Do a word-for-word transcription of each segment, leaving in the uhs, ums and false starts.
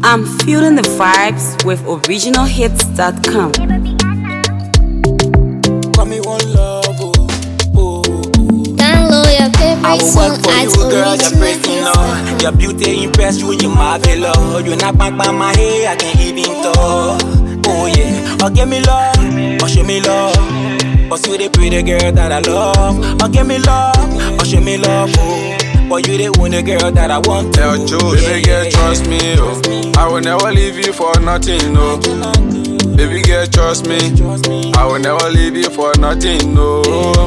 I'm feeling the vibes with original hits dot com. Call me one love, oh, oh, oh. Download your favorite I will song work for at you, girl, you're breaking up. Your beauty impress you, you marvelous. You knock back by my head, I can't even talk. Oh yeah, oh give me love, oh show me love. Oh you the pretty girl that I love. Oh give me love, oh show me love, oh. But you the only girl that I want to. Tell Joe, baby girl, trust me, oh. I will never leave you for nothing, no. Baby girl, trust me. I will never leave you for nothing, no.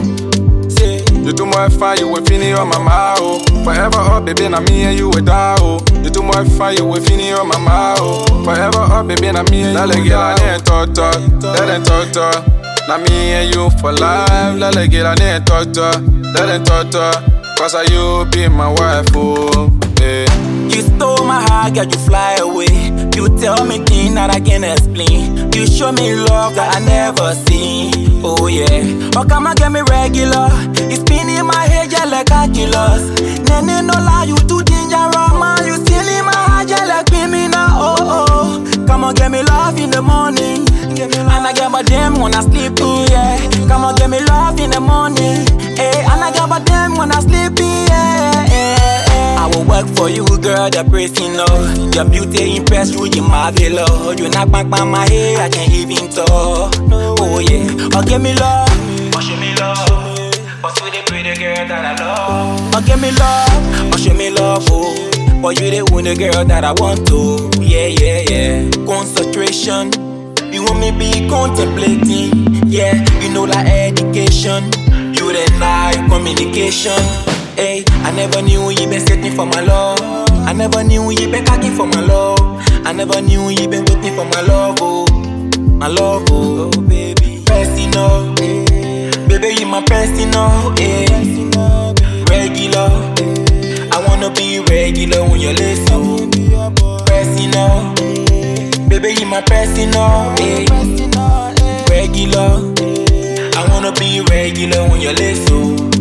You too much fun, you will finish on my mouth, oh. Forever up, baby, na me and you will die, oh. You too much fun, you will finish on my mouth, oh. Forever up, baby, na me and you will die, oh. Girl, I need talk, talk, let them talk, talk. Na me and you for life, let them girl, I need talk, talk, let them talk, talk. Cause I you be my wife, oh, yeah. You stole my heart, girl, you fly away. You tell me things that I can't explain. You show me love that I never seen, oh yeah. Oh, come on, get me regular. It's spinning my head, just like calculus. Nene, no lie, you too dangerous, man. You stealing my heart, just like criminal, oh, oh. Come on, get me love in the morning. And I get my damn when I sleep, yeah. Come on, get me love in the morning, eh. And I get my damn when I sleep, yeah, yeah, yeah. I will work for you, girl, the praising, oh. Your beauty impress you, you marvelous. You knock back by my head, I can't even talk. Oh yeah, oh give me love, oh show me love. Oh you the pretty girl that I love. Oh give me love, oh show me love, oh. But you the only girl that I want to. Yeah, yeah, yeah. Concentration, you want me be contemplating. Yeah, you know like education. You the night communication. Hey, I never knew you been setting for my love. I never knew you been cocky for my love. I never knew you been waiting for my love, oh. My love, oh, oh baby. Personal, eh. Baby, you my personal, eh. Regular, I wanna be regular when you listen. Personal, baby, you my personal, eh. Regular, I wanna be regular when you listen.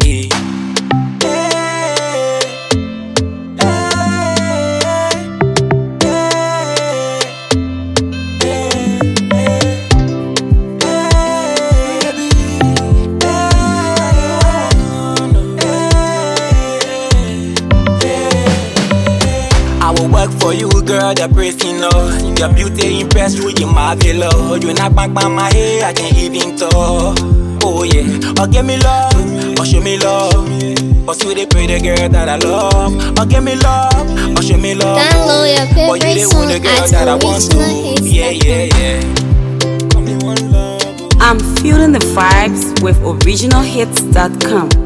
For you, girl, the praising, oh. Your beauty impress you, you marvelous. You knock back by my head, I can't even talk. Oh yeah, oh give me love, oh show me love. Oh you the pretty girl that I love. Oh give me love, oh show me love. Download your Oh you favorite the song only girl at that I want to. original hits Yeah, yeah, yeah. Call me one love. I'm feeling the vibes with original hits dot com.